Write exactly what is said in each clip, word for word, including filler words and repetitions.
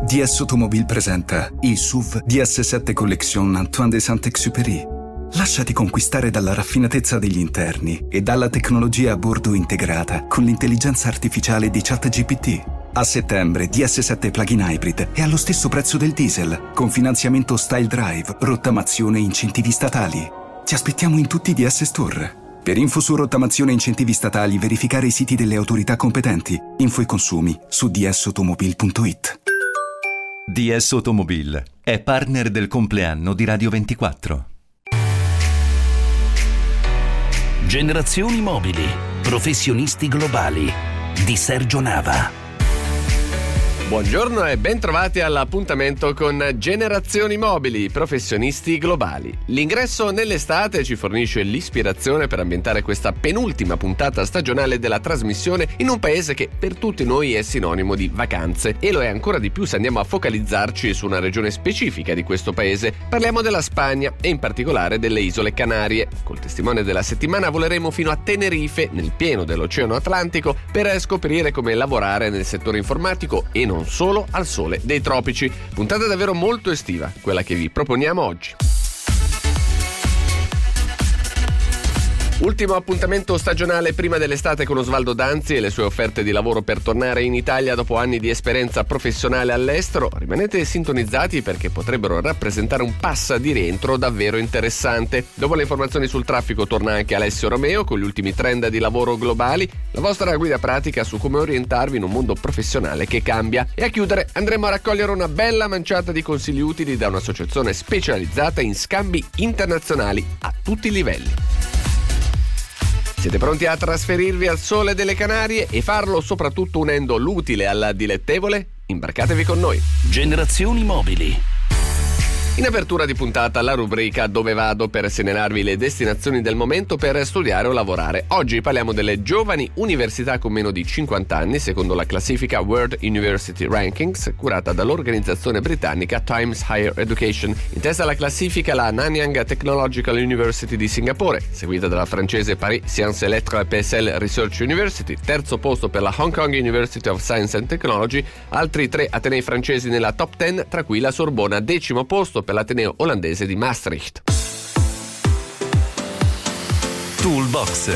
D S Automobile presenta i S U V D S sette Collection Antoine de Saint-Exupéry. Lasciati conquistare dalla raffinatezza degli interni e dalla tecnologia a bordo integrata con l'intelligenza artificiale di ChatGPT. A settembre D S sette Plug-in Hybrid è allo stesso prezzo del diesel, con finanziamento Style Drive, rottamazione e incentivi statali. Ti aspettiamo in tutti i D S Store. Per info su rottamazione e incentivi statali, verificare i siti delle autorità competenti. Info e consumi su d s automobile punto i t. D S Automobile è partner del compleanno di Radio ventiquattro. Generazioni Mobili, professionisti globali di Sergio Nava. Buongiorno e ben trovati all'appuntamento con Generazioni Mobili, professionisti globali. L'ingresso nell'estate ci fornisce l'ispirazione per ambientare questa penultima puntata stagionale della trasmissione in un paese che per tutti noi è sinonimo di vacanze, e lo è ancora di più se andiamo a focalizzarci su una regione specifica di questo paese. Parliamo della Spagna e in particolare delle Isole Canarie. Col testimone della settimana voleremo fino a Tenerife, nel pieno dell'Oceano Atlantico, per scoprire come lavorare nel settore informatico e non non solo al sole dei tropici. Puntata davvero molto estiva, quella che vi proponiamo oggi. Ultimo appuntamento stagionale prima dell'estate con Osvaldo Danzi e le sue offerte di lavoro per tornare in Italia dopo anni di esperienza professionale all'estero. Rimanete sintonizzati perché potrebbero rappresentare un passo di rientro davvero interessante. Dopo le informazioni sul traffico torna anche Alessio Romeo con gli ultimi trend di lavoro globali, la vostra guida pratica su come orientarvi in un mondo professionale che cambia. E a chiudere andremo a raccogliere una bella manciata di consigli utili da un'associazione specializzata in scambi internazionali a tutti i livelli. Siete pronti a trasferirvi al sole delle Canarie e farlo soprattutto unendo l'utile alla dilettevole? Imbarcatevi con noi. Generazioni Mobili. In apertura di puntata la rubrica Dove vado, per segnalarvi le destinazioni del momento per studiare o lavorare. Oggi parliamo delle giovani università con meno di cinquanta anni secondo la classifica World University Rankings curata dall'organizzazione britannica Times Higher Education. In testa alla classifica la Nanyang Technological University di Singapore, seguita dalla francese Paris Sciences et Lettres P S L Research University, terzo posto per la Hong Kong University of Science and Technology, altri tre atenei francesi nella top dieci, tra cui la Sorbona, decimo posto per l'ateneo olandese di Maastricht. Toolbox.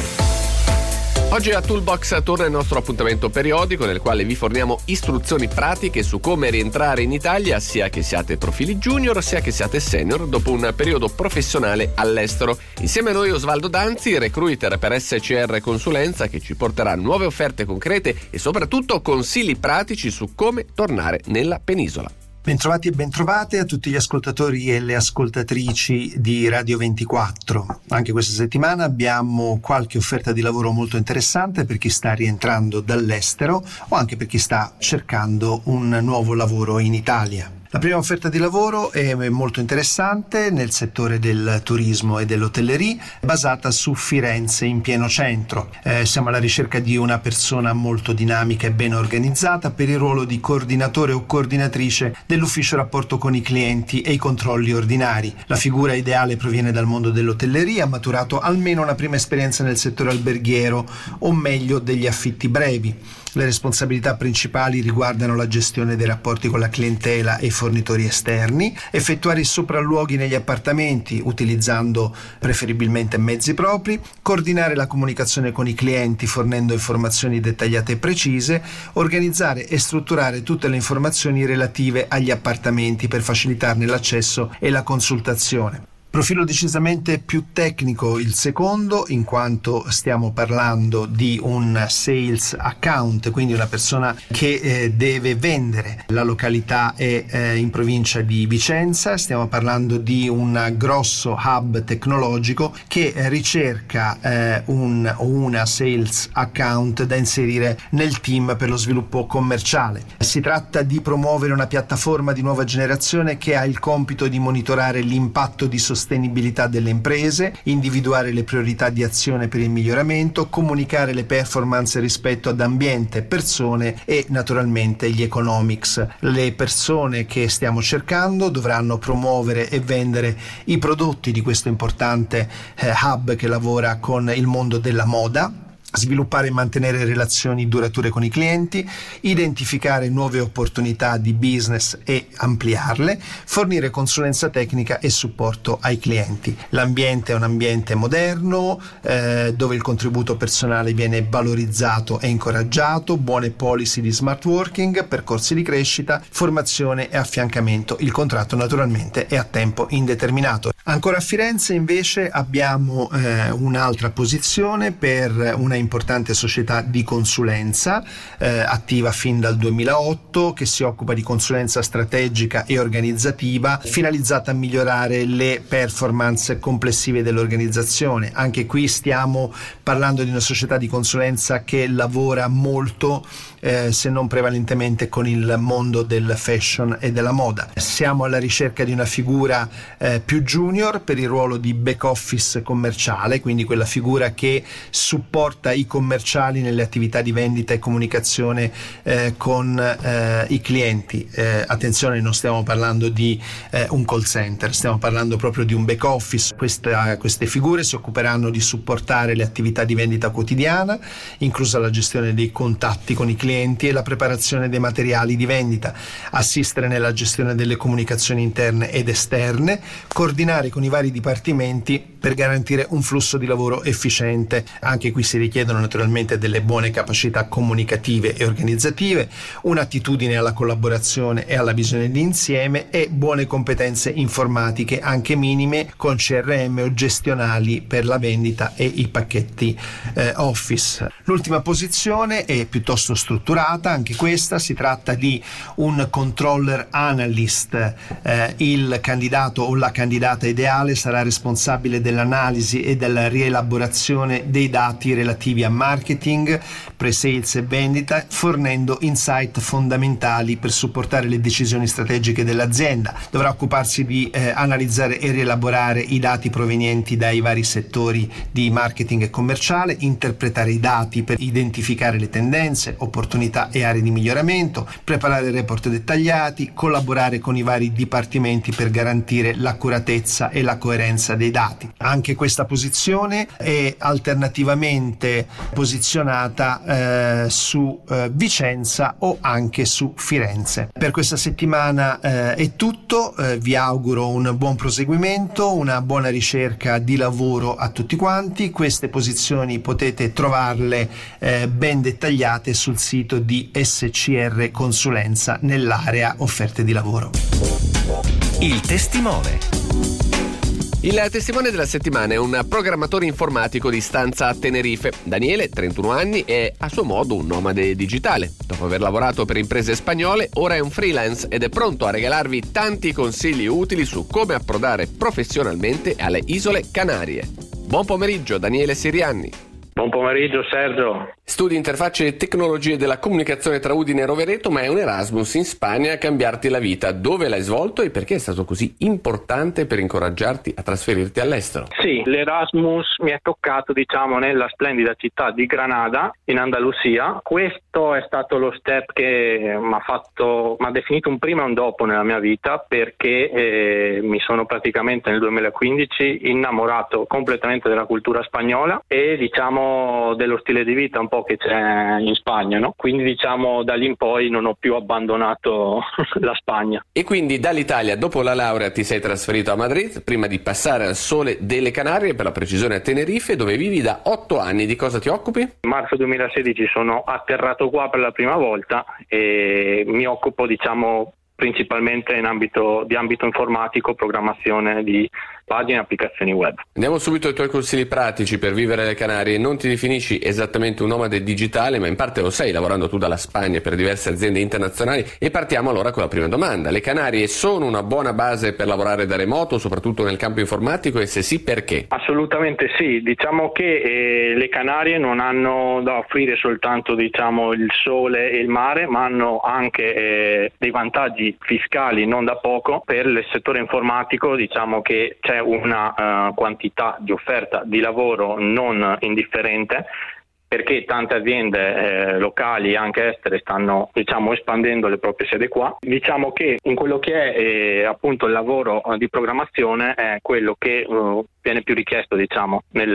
Oggi a Toolbox torna il nostro appuntamento periodico nel quale vi forniamo istruzioni pratiche su come rientrare in Italia sia che siate profili junior sia che siate senior dopo un periodo professionale all'estero. Insieme a noi Osvaldo Danzi, recruiter per S C R Consulenza, che ci porterà nuove offerte concrete e soprattutto consigli pratici su come tornare nella penisola. Bentrovati e bentrovate a tutti gli ascoltatori e le ascoltatrici di Radio ventiquattro. Anche questa settimana abbiamo qualche offerta di lavoro molto interessante per chi sta rientrando dall'estero o anche per chi sta cercando un nuovo lavoro in Italia. La prima offerta di lavoro è molto interessante nel settore del turismo e dell'hotellerie, basata su Firenze in pieno centro. Eh, siamo alla ricerca di una persona molto dinamica e ben organizzata per il ruolo di coordinatore o coordinatrice dell'ufficio rapporto con i clienti e i controlli ordinari. La figura ideale proviene dal mondo dell'hotellerie, ha maturato almeno una prima esperienza nel settore alberghiero o meglio degli affitti brevi. Le responsabilità principali riguardano la gestione dei rapporti con la clientela e i fornitori esterni, effettuare i sopralluoghi negli appartamenti utilizzando preferibilmente mezzi propri, coordinare la comunicazione con i clienti fornendo informazioni dettagliate e precise, organizzare e strutturare tutte le informazioni relative agli appartamenti per facilitarne l'accesso e la consultazione. Profilo decisamente più tecnico il secondo, in quanto stiamo parlando di un sales account, quindi una persona che eh, deve vendere. La località è eh, in provincia di Vicenza, stiamo parlando di un grosso hub tecnologico che eh, ricerca eh, un o una sales account da inserire nel team per lo sviluppo commerciale. Si tratta di promuovere una piattaforma di nuova generazione che ha il compito di monitorare l'impatto di sostenibilità sostenibilità delle imprese, individuare le priorità di azione per il miglioramento, comunicare le performance rispetto ad ambiente, persone e naturalmente gli economics. Le persone che stiamo cercando dovranno promuovere e vendere i prodotti di questo importante eh, hub che lavora con il mondo della moda. sviluppare e mantenere relazioni durature con i clienti, identificare nuove opportunità di business e ampliarle, fornire consulenza tecnica e supporto ai clienti. L'ambiente è un ambiente moderno eh, dove il contributo personale viene valorizzato e incoraggiato, buone policy di smart working, percorsi di crescita, formazione e affiancamento. Il contratto naturalmente è a tempo indeterminato. Ancora a Firenze invece abbiamo eh, un'altra posizione per una importante società di consulenza eh, attiva fin dal duemilaotto, che si occupa di consulenza strategica e organizzativa finalizzata a migliorare le performance complessive dell'organizzazione. Anche qui stiamo parlando di una società di consulenza che lavora molto eh, se non prevalentemente con il mondo del fashion e della moda. Siamo alla ricerca di una figura eh, più junior per il ruolo di back office commerciale, quindi quella figura che supporta i commerciali nelle attività di vendita e comunicazione eh, con eh, i clienti. Eh, attenzione, non stiamo parlando di eh, un call center, stiamo parlando proprio di un back office. Questa, queste figure si occuperanno di supportare le attività di vendita quotidiana, inclusa la gestione dei contatti con i clienti e la preparazione dei materiali di vendita, assistere nella gestione delle comunicazioni interne ed esterne, coordinare con i vari dipartimenti per garantire un flusso di lavoro efficiente. Anche qui si richiedono naturalmente delle buone capacità comunicative e organizzative, un'attitudine alla collaborazione e alla visione d'insieme e buone competenze informatiche, anche minime, con C R M o gestionali per la vendita e i pacchetti eh, Office. L'ultima posizione è piuttosto strutturata, anche questa si tratta di un controller analyst. Eh, il candidato o la candidata ideale sarà responsabile dell'analisi e della rielaborazione dei dati relativi a marketing, pre-sales e vendita, fornendo insight fondamentali per supportare le decisioni strategiche dell'azienda. Dovrà occuparsi di eh, analizzare e rielaborare i dati provenienti dai vari settori di marketing e commerciale, interpretare i dati per identificare le tendenze, opportunità e aree di miglioramento, preparare report dettagliati, collaborare con i vari dipartimenti per garantire l'accuratezza e la coerenza dei dati. Anche questa posizione è alternativamente posizionata eh, su eh, Vicenza o anche su Firenze. Per questa settimana eh, è tutto, eh, vi auguro un buon proseguimento, una buona ricerca di lavoro a tutti quanti. Queste posizioni potete trovarle eh, ben dettagliate sul sito di S C R Consulenza nell'area offerte di lavoro. Il testimone. Il testimone della settimana è un programmatore informatico di stanza a Tenerife. Daniele, trentuno anni, è a suo modo un nomade digitale. Dopo aver lavorato per imprese spagnole, ora è un freelance ed è pronto a regalarvi tanti consigli utili su come approdare professionalmente alle Isole Canarie. Buon pomeriggio, Daniele Sirianni. Buon pomeriggio Sergio. Studi interfacce e tecnologie della comunicazione tra Udine e Rovereto, ma è un Erasmus in Spagna a cambiarti la vita. Dove l'hai svolto e perché è stato così importante per incoraggiarti a trasferirti all'estero? Sì, l'Erasmus mi è toccato diciamo nella splendida città di Granada in Andalusia. Questo è stato lo step che mi ha fatto, mi ha definito un prima e un dopo nella mia vita, perché eh, mi sono praticamente nel duemilaquindici innamorato completamente della cultura spagnola e diciamo dello stile di vita un po' che c'è in Spagna, no? Quindi diciamo da lì in poi non ho più abbandonato la Spagna. E quindi dall'Italia dopo la laurea ti sei trasferito a Madrid prima di passare al sole delle Canarie, per la precisione a Tenerife, dove vivi da otto anni. Di cosa ti occupi? Marzo duemilasedici sono atterrato qua per la prima volta e mi occupo diciamo principalmente in ambito di ambito informatico, programmazione di pagine e applicazioni web. Andiamo subito ai tuoi consigli pratici per vivere le Canarie. Non ti definisci esattamente un nomade digitale, ma in parte lo sei, lavorando tu dalla Spagna per diverse aziende internazionali. E partiamo allora con la prima domanda. Le Canarie sono una buona base per lavorare da remoto, soprattutto nel campo informatico, e se sì, perché? Assolutamente sì. Diciamo che eh, le Canarie non hanno da offrire soltanto diciamo il sole e il mare, ma hanno anche eh, dei vantaggi fiscali non da poco. Per il settore informatico diciamo che c'è una uh, quantità di offerta di lavoro non indifferente, perché tante aziende eh, locali e anche estere stanno diciamo espandendo le proprie sedi qua. Diciamo che in quello che è eh, appunto il lavoro uh, di programmazione è quello che uh, viene più richiesto diciamo nel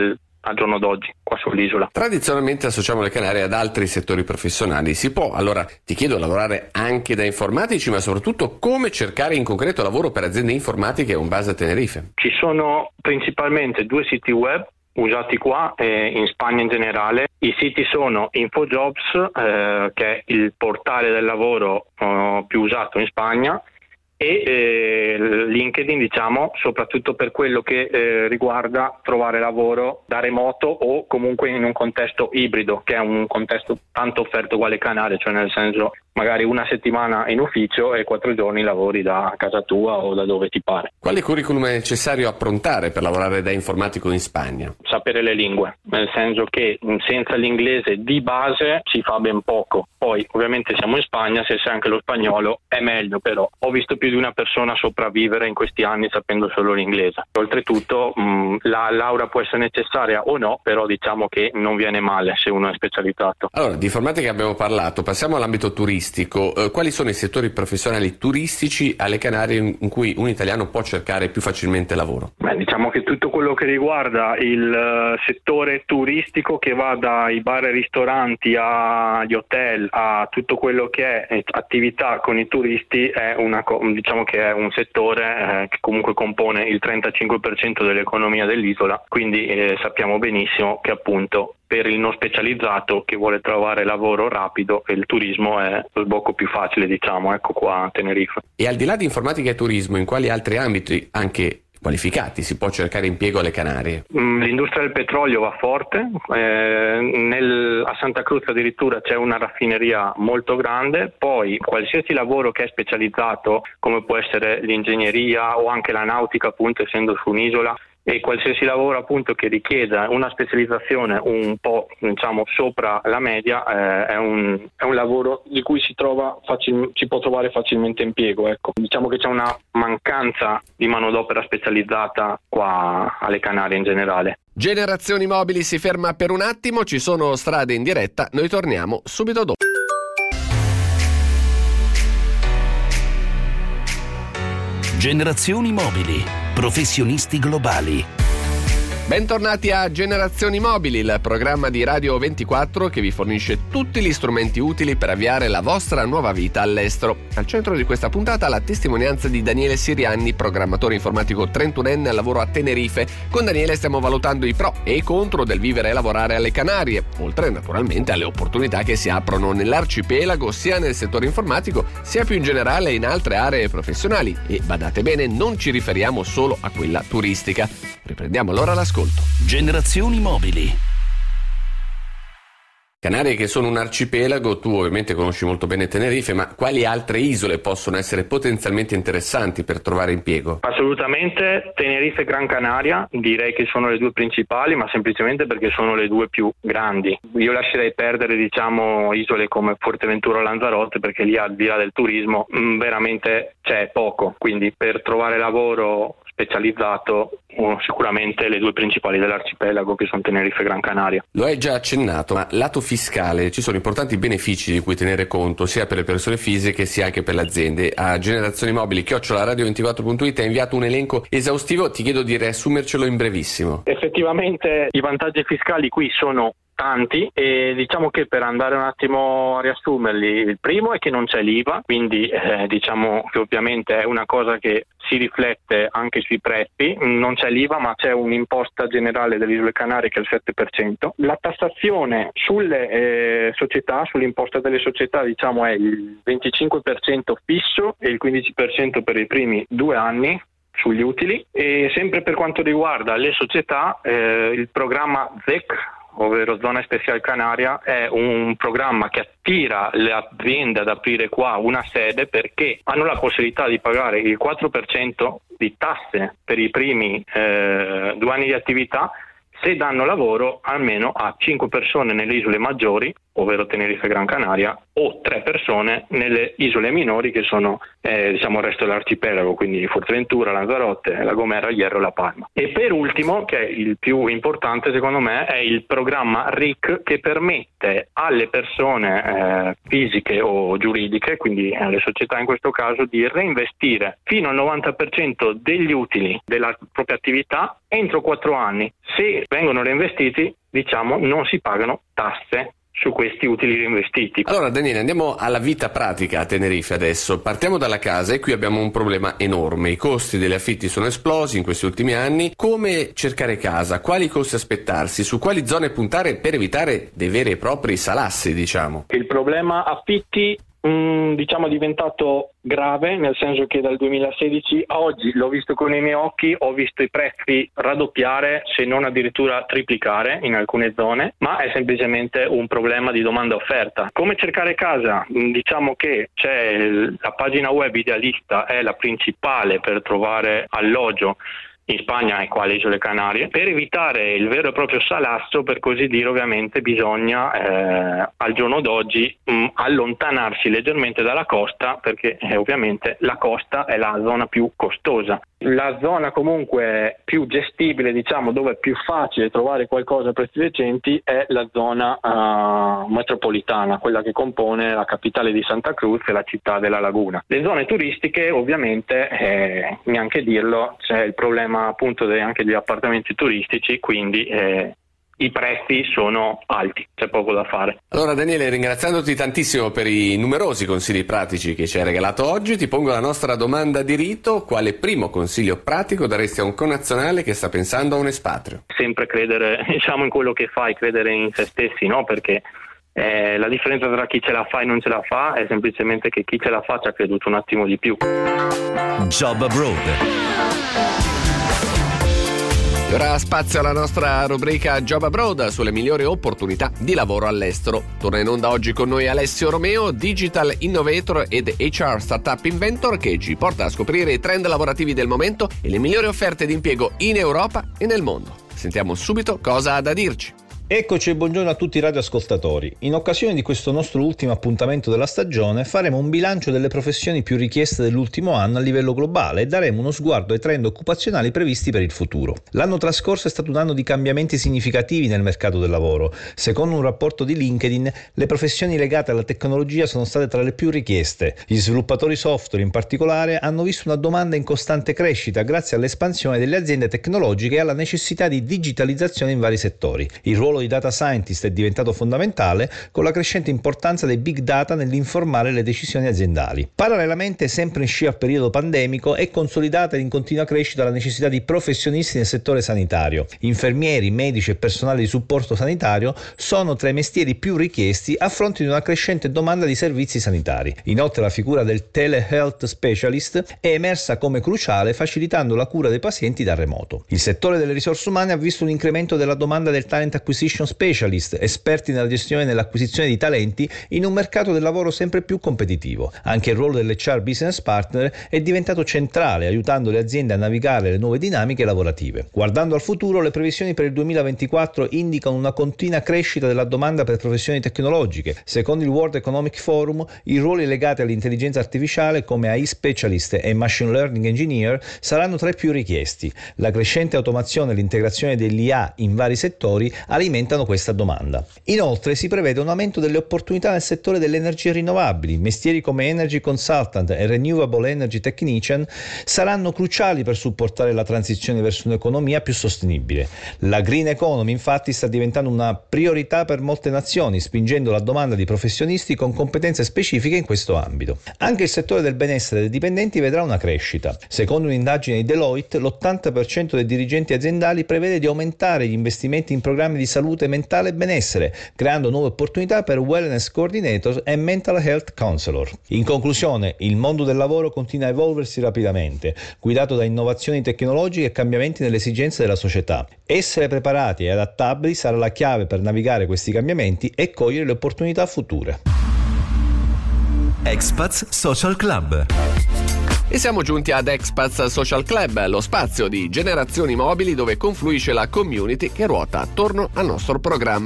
al giorno d'oggi qua sull'isola. Tradizionalmente associamo le Canarie ad altri settori professionali. Si può, allora ti chiedo, lavorare anche da informatici, ma soprattutto come cercare in concreto lavoro per aziende informatiche con base a Tenerife? Ci sono principalmente due siti web usati qua e in Spagna in generale. I siti sono InfoJobs, eh, che è il portale del lavoro eh, più usato in Spagna, e eh, LinkedIn, diciamo, soprattutto per quello che eh, riguarda trovare lavoro da remoto o comunque in un contesto ibrido, che è un contesto tanto offerto qua alle Canarie, cioè nel senso magari una settimana in ufficio e quattro giorni lavori da casa tua o da dove ti pare. Quale curriculum è necessario approntare per lavorare da informatico in Spagna? Sapere le lingue, nel senso che senza l'inglese di base si fa ben poco. Poi ovviamente siamo in Spagna, se sai anche lo spagnolo è meglio, però ho visto più di una persona sopravvivere in questi anni sapendo solo l'inglese. Oltretutto mh, la laurea può essere necessaria o no, però diciamo che non viene male se uno è specializzato. Allora, di informatica abbiamo parlato, passiamo all'ambito turistico. Eh, quali sono i settori professionali turistici alle Canarie in cui un italiano può cercare più facilmente lavoro? Beh, diciamo che tutto quello che riguarda il uh, settore turistico, che va dai bar e ristoranti agli hotel a tutto quello che è attività con i turisti, è una co- diciamo che è un settore eh, che comunque compone il trentacinque per cento dell'economia dell'isola, quindi eh, sappiamo benissimo che appunto per il non specializzato che vuole trovare lavoro rapido il turismo è lo sbocco più facile, diciamo, ecco qua a Tenerife. E al di là di informatica e turismo, in quali altri ambiti anche qualificati si può cercare impiego alle Canarie? L'industria del petrolio va forte, eh, nel, a Santa Cruz addirittura c'è una raffineria molto grande, poi qualsiasi lavoro che è specializzato, come può essere l'ingegneria o anche la nautica, appunto essendo su un'isola, e qualsiasi lavoro appunto che richieda una specializzazione un po', diciamo, sopra la media eh, è, un, è un lavoro di cui si trova facil, si può trovare facilmente impiego, ecco. Diciamo che c'è una mancanza di manodopera specializzata qua alle Canarie in generale. Generazioni Mobili si ferma per un attimo, ci sono strade in diretta, noi torniamo subito dopo. Generazioni Mobili, professionisti globali. Bentornati a Generazioni Mobili, il programma di Radio ventiquattro che vi fornisce tutti gli strumenti utili per avviare la vostra nuova vita all'estero. Al centro di questa puntata la testimonianza di Daniele Sirianni, programmatore informatico trentunenne al lavoro a Tenerife. Con Daniele stiamo valutando i pro e i contro del vivere e lavorare alle Canarie, oltre naturalmente alle opportunità che si aprono nell'arcipelago sia nel settore informatico sia più in generale in altre aree professionali. E badate bene, non ci riferiamo solo a quella turistica. Riprendiamo allora l'ascolto. Generazioni Mobili. Canarie che sono un arcipelago, tu ovviamente conosci molto bene Tenerife, ma quali altre isole possono essere potenzialmente interessanti per trovare impiego? Assolutamente Tenerife e Gran Canaria, direi che sono le due principali, ma semplicemente perché sono le due più grandi. Io lascerei perdere, diciamo, isole come Fuerteventura o Lanzarote, perché lì al di là del turismo mh, veramente c'è poco, quindi per trovare lavoro specializzato uh, sicuramente le due principali dell'arcipelago, che sono Tenerife e Gran Canaria. Lo hai già accennato, ma lato fiscale ci sono importanti benefici di cui tenere conto sia per le persone fisiche sia anche per le aziende. A Generazioni Mobili chiocciola radio ventiquattro punto it hai inviato un elenco esaustivo, ti chiedo di riassumercelo in brevissimo. Effettivamente i vantaggi fiscali qui sono tanti e diciamo che per andare un attimo a riassumerli, il primo è che non c'è l'I V A, quindi eh, diciamo che ovviamente è una cosa che si riflette anche sui prezzi. Non c'è l'I V A ma c'è un'imposta generale delle Isole Canarie che è il sette per cento. La tassazione sulle eh, società, sull'imposta delle società, diciamo è il venticinque per cento fisso e il quindici per cento per i primi due anni sugli utili. E sempre per quanto riguarda le società, eh, il programma Z E C, ovvero Zona Especial Canaria, è un programma che attira le aziende ad aprire qua una sede perché hanno la possibilità di pagare il quattro per cento di tasse per i primi eh, due anni di attività se danno lavoro almeno a cinque persone nelle isole maggiori ovvero Tenerife e Gran Canaria, o tre persone nelle isole minori che sono eh, diciamo il resto dell'arcipelago, quindi Fuerteventura, Lanzarote, La Gomera, Hierro e La Palma. E per ultimo, che è il più importante secondo me, è il programma R I C, che permette alle persone eh, fisiche o giuridiche, quindi alle società in questo caso, di reinvestire fino al novanta per cento degli utili della propria attività entro quattro anni. Se vengono reinvestiti, diciamo, non si pagano tasse su questi utili reinvestiti. Allora Daniele, andiamo alla vita pratica a Tenerife adesso. Partiamo dalla casa e qui abbiamo un problema enorme. I costi degli affitti sono esplosi in questi ultimi anni. Come cercare casa? Quali costi aspettarsi? Su quali zone puntare per evitare dei veri e propri salassi, diciamo? Il problema affitti Mm, diciamo è diventato grave, nel senso che dal duemilasedici a oggi, l'ho visto con i miei occhi, ho visto i prezzi raddoppiare, se non addirittura triplicare in alcune zone, ma è semplicemente un problema di domanda e offerta. Come cercare casa? Diciamo che c'è la pagina web Idealista, è la principale per trovare alloggio in Spagna e qua alle Isole Canarie. Per evitare il vero e proprio salasso, per così dire, ovviamente bisogna eh, al giorno d'oggi mh, allontanarsi leggermente dalla costa, perché eh, ovviamente la costa è la zona più costosa. La zona comunque più gestibile, diciamo, dove è più facile trovare qualcosa a prezzi decenti, è la zona uh, metropolitana, quella che compone la capitale di Santa Cruz e la città della Laguna. Le zone turistiche, ovviamente, eh, neanche dirlo, c'è il problema appunto de- anche degli appartamenti turistici, quindi eh, i prezzi sono alti, c'è poco da fare. Allora Daniele, ringraziandoti tantissimo per i numerosi consigli pratici che ci hai regalato oggi, ti pongo la nostra domanda di rito: quale primo consiglio pratico daresti a un connazionale che sta pensando a un espatrio? Sempre credere, diciamo, in quello che fai, credere in se stessi, no? Perché eh, la differenza tra chi ce la fa e non ce la fa è semplicemente che chi ce la fa ci ha creduto un attimo di più. Job Abroad. Ora spazio alla nostra rubrica Job Abroad sulle migliori opportunità di lavoro all'estero. Torna in onda oggi con noi Alessio Romeo, Digital Innovator ed H R Startup Inventor, che ci porta a scoprire i trend lavorativi del momento e le migliori offerte di impiego in Europa e nel mondo. Sentiamo subito cosa ha da dirci. Eccoci e buongiorno a tutti i radioascoltatori. In occasione di questo nostro ultimo appuntamento della stagione faremo un bilancio delle professioni più richieste dell'ultimo anno a livello globale e daremo uno sguardo ai trend occupazionali previsti per il futuro. L'anno trascorso è stato un anno di cambiamenti significativi nel mercato del lavoro. Secondo un rapporto di LinkedIn, le professioni legate alla tecnologia sono state tra le più richieste. Gli sviluppatori software in particolare hanno visto una domanda in costante crescita grazie all'espansione delle aziende tecnologiche e alla necessità di digitalizzazione in vari settori. Il ruolo di data scientist è diventato fondamentale con la crescente importanza dei big data nell'informare le decisioni aziendali. Parallelamente, sempre in scia al periodo pandemico, è consolidata in continua crescita la necessità di professionisti nel settore sanitario. Infermieri, medici e personale di supporto sanitario sono tra i mestieri più richiesti a fronte di una crescente domanda di servizi sanitari. Inoltre la figura del telehealth specialist è emersa come cruciale, facilitando la cura dei pazienti da remoto. Il settore delle risorse umane ha visto un incremento della domanda del talent acquisition specialist, esperti nella gestione e nell'acquisizione di talenti in un mercato del lavoro sempre più competitivo. Anche il ruolo dell'H R business partner è diventato centrale, aiutando le aziende a navigare le nuove dinamiche lavorative. Guardando al futuro, le previsioni per il duemilaventiquattro indicano una continua crescita della domanda per professioni tecnologiche. Secondo il World Economic Forum, i ruoli legati all'intelligenza artificiale come A I specialist e machine learning engineer saranno tra i più richiesti. La crescente automazione e l'integrazione dell'I A in vari settori alimentano questa domanda. Inoltre si prevede un aumento delle opportunità nel settore delle energie rinnovabili. Mestieri come Energy Consultant e Renewable Energy Technician saranno cruciali per supportare la transizione verso un'economia più sostenibile. La green economy infatti sta diventando una priorità per molte nazioni, spingendo la domanda di professionisti con competenze specifiche in questo ambito. Anche il settore del benessere dei dipendenti vedrà una crescita. Secondo un'indagine di Deloitte, l'ottanta per cento dei dirigenti aziendali prevede di aumentare gli investimenti in programmi di salute mentale e benessere, creando nuove opportunità per wellness coordinator e mental health counselor. In conclusione, il mondo del lavoro continua a evolversi rapidamente, guidato da innovazioni tecnologiche e cambiamenti nelle esigenze della società. Essere preparati e adattabili sarà la chiave per navigare questi cambiamenti e cogliere le opportunità future. Expats Social Club. E siamo giunti ad Expats Social Club, lo spazio di generazioni mobili dove confluisce la community che ruota attorno al nostro programma.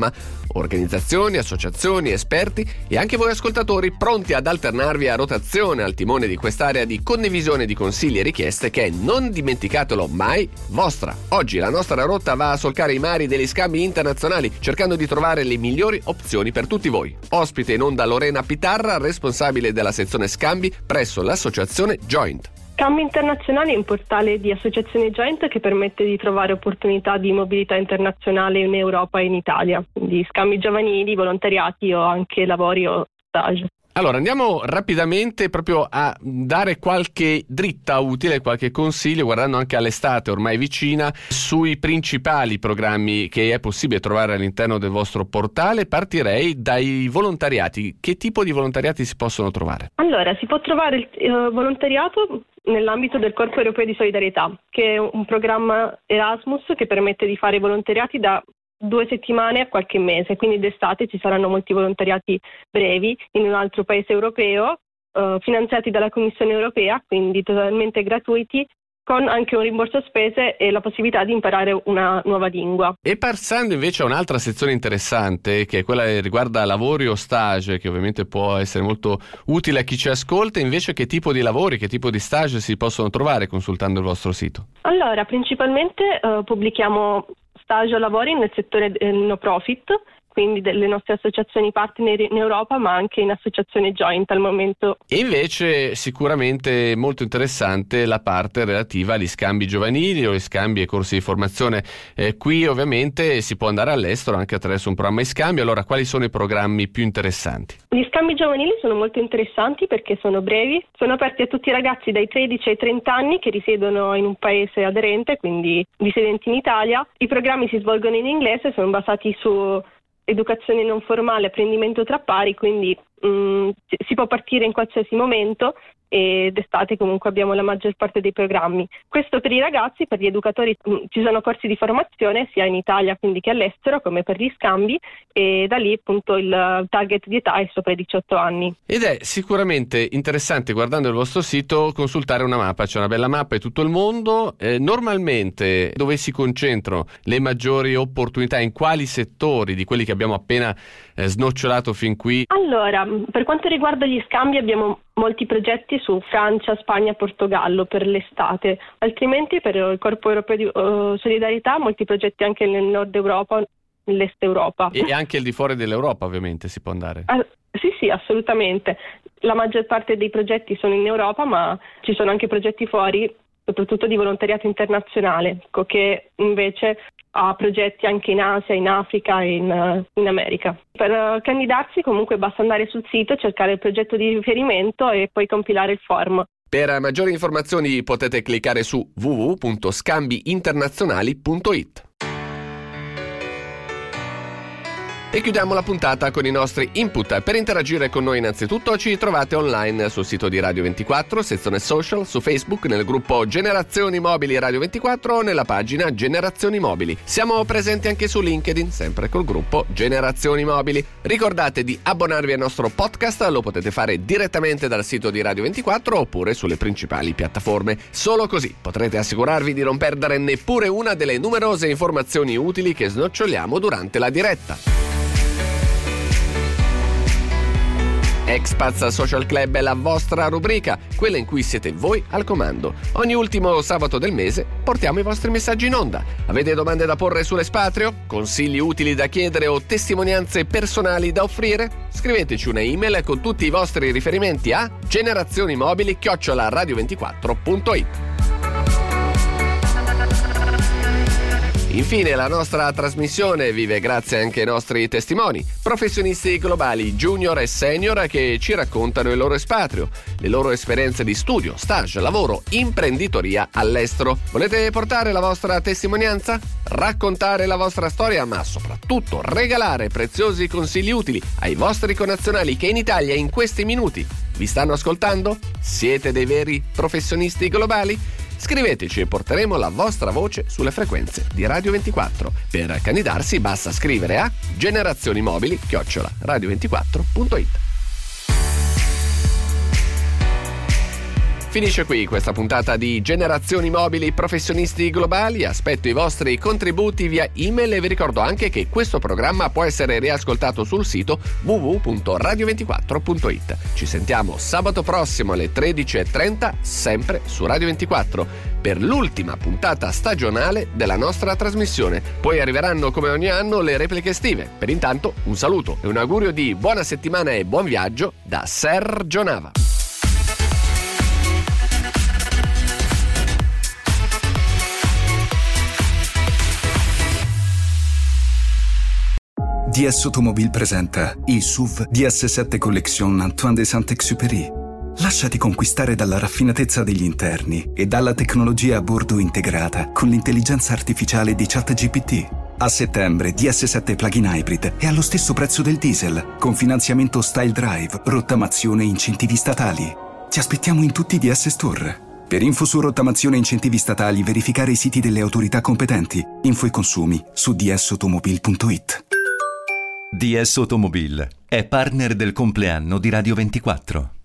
organizzazioni, associazioni, esperti e anche voi ascoltatori pronti ad alternarvi a rotazione al timone di quest'area di condivisione di consigli e richieste che è, non dimenticatelo mai, vostra. Oggi la nostra rotta va a solcare i mari degli scambi internazionali, cercando di trovare le migliori opzioni per tutti voi. Ospite in onda Lorena Pitarra, responsabile della sezione scambi presso l'associazione Joint. Scambi Internazionali è un portale di associazione Joint che permette di trovare opportunità di mobilità internazionale in Europa e in Italia, quindi scambi giovanili, volontariati o anche lavori o stage. Allora andiamo rapidamente proprio a dare qualche dritta utile, qualche consiglio, guardando anche all'estate ormai vicina, sui principali programmi che è possibile trovare all'interno del vostro portale. Partirei dai volontariati. Che tipo di volontariati si possono trovare? Allora, si può trovare il eh, volontariato nell'ambito del Corpo Europeo di Solidarietà, che è un programma Erasmus che permette di fare volontariati da due settimane a qualche mese, quindi d'estate ci saranno molti volontariati brevi in un altro paese europeo, eh, finanziati dalla Commissione Europea, quindi totalmente gratuiti, con anche un rimborso spese e la possibilità di imparare una nuova lingua. E passando invece a un'altra sezione interessante, che è quella che riguarda lavori o stage, che ovviamente può essere molto utile a chi ci ascolta, invece che tipo di lavori, che tipo di stage si possono trovare consultando il vostro sito? Allora, principalmente eh, pubblichiamo stage o lavori nel settore del no profit, quindi delle nostre associazioni partner in Europa, ma anche in associazione Joint al momento. E invece sicuramente molto interessante la parte relativa agli scambi giovanili o gli scambi e corsi di formazione. Eh, qui ovviamente si può andare all'estero anche attraverso un programma di scambio. Allora, quali sono i programmi più interessanti? Gli scambi giovanili sono molto interessanti perché sono brevi, sono aperti a tutti i ragazzi dai tredici ai trenta anni che risiedono in un paese aderente, quindi residenti in Italia. I programmi si svolgono in inglese, sono basati su educazione non formale, apprendimento tra pari, quindi mh, si può partire in qualsiasi momento e d'estate comunque abbiamo la maggior parte dei programmi. Questo per i ragazzi, per gli educatori mh, ci sono corsi di formazione sia in Italia quindi che all'estero come per gli scambi e da lì appunto il target di età è sopra i diciotto anni. Ed è sicuramente interessante guardando il vostro sito consultare una mappa, c'è una bella mappa di tutto il mondo. Eh, normalmente dove si concentrano le maggiori opportunità, in quali settori di quelli che abbiamo appena eh, snocciolato fin qui? Allora, per quanto riguarda gli scambi abbiamo molti progetti su Francia, Spagna, Portogallo per l'estate, altrimenti per il Corpo Europeo di uh, Solidarietà molti progetti anche nel nord Europa, nell'est Europa. E anche al di fuori dell'Europa ovviamente si può andare? Ah, sì, sì, assolutamente. La maggior parte dei progetti sono in Europa, ma ci sono anche progetti fuori, soprattutto di volontariato internazionale, che invece ha progetti anche in Asia, in Africa e in, in America. Per uh, candidarsi comunque basta andare sul sito, cercare il progetto di riferimento e poi compilare il form. Per maggiori informazioni potete cliccare su w w w punto scambi internazionali punto i t. E chiudiamo la puntata con i nostri input. Per interagire con noi innanzitutto ci trovate online sul sito di Radio ventiquattro, sezione social, su Facebook, nel gruppo Generazioni Mobili Radio ventiquattro o nella pagina Generazioni Mobili. Siamo presenti anche su LinkedIn, sempre col gruppo Generazioni Mobili. Ricordate di abbonarvi al nostro podcast, lo potete fare direttamente dal sito di Radio ventiquattro oppure sulle principali piattaforme. Solo così potrete assicurarvi di non perdere neppure una delle numerose informazioni utili che snoccioliamo durante la diretta. Expats Social Club è la vostra rubrica, quella in cui siete voi al comando. Ogni ultimo sabato del mese portiamo i vostri messaggi in onda. Avete domande da porre sull'espatrio? Consigli utili da chiedere o testimonianze personali da offrire? Scriveteci una email con tutti i vostri riferimenti a generazionimobili chiocciola radio ventiquattro punto i t. Infine la nostra trasmissione vive grazie anche ai nostri testimoni, professionisti globali junior e senior che ci raccontano il loro espatrio, le loro esperienze di studio, stage, lavoro, imprenditoria all'estero. Volete portare la vostra testimonianza? Raccontare la vostra storia, ma soprattutto regalare preziosi consigli utili ai vostri connazionali che in Italia in questi minuti vi stanno ascoltando? Siete dei veri professionisti globali? Scriveteci e porteremo la vostra voce sulle frequenze di Radio ventiquattro. Per candidarsi basta scrivere a generazionimobili chiocciola radio ventiquattro punto i t. Finisce qui questa puntata di Generazioni Mobili Professionisti Globali. Aspetto i vostri contributi via email e vi ricordo anche che questo programma può essere riascoltato sul sito w w w punto radio ventiquattro punto it. Ci sentiamo sabato prossimo alle tredici e trenta, sempre su Radio ventiquattro, per l'ultima puntata stagionale della nostra trasmissione. Poi arriveranno come ogni anno le repliche estive. Per intanto un saluto e un augurio di buona settimana e buon viaggio da Sergio Nava. D S Automobile presenta il S U V D S sette Collection Antoine de Saint-Exupéry. Lasciati conquistare dalla raffinatezza degli interni e dalla tecnologia a bordo integrata con l'intelligenza artificiale di ChatGPT. A settembre D S sette Plug-in Hybrid è allo stesso prezzo del diesel, con finanziamento Style Drive, rottamazione e incentivi statali. Ti aspettiamo in tutti i D S Store. Per info su rottamazione e incentivi statali, verificare i siti delle autorità competenti. Info e consumi su d s automobile punto it. D S Automobile è partner del compleanno di Radio ventiquattro.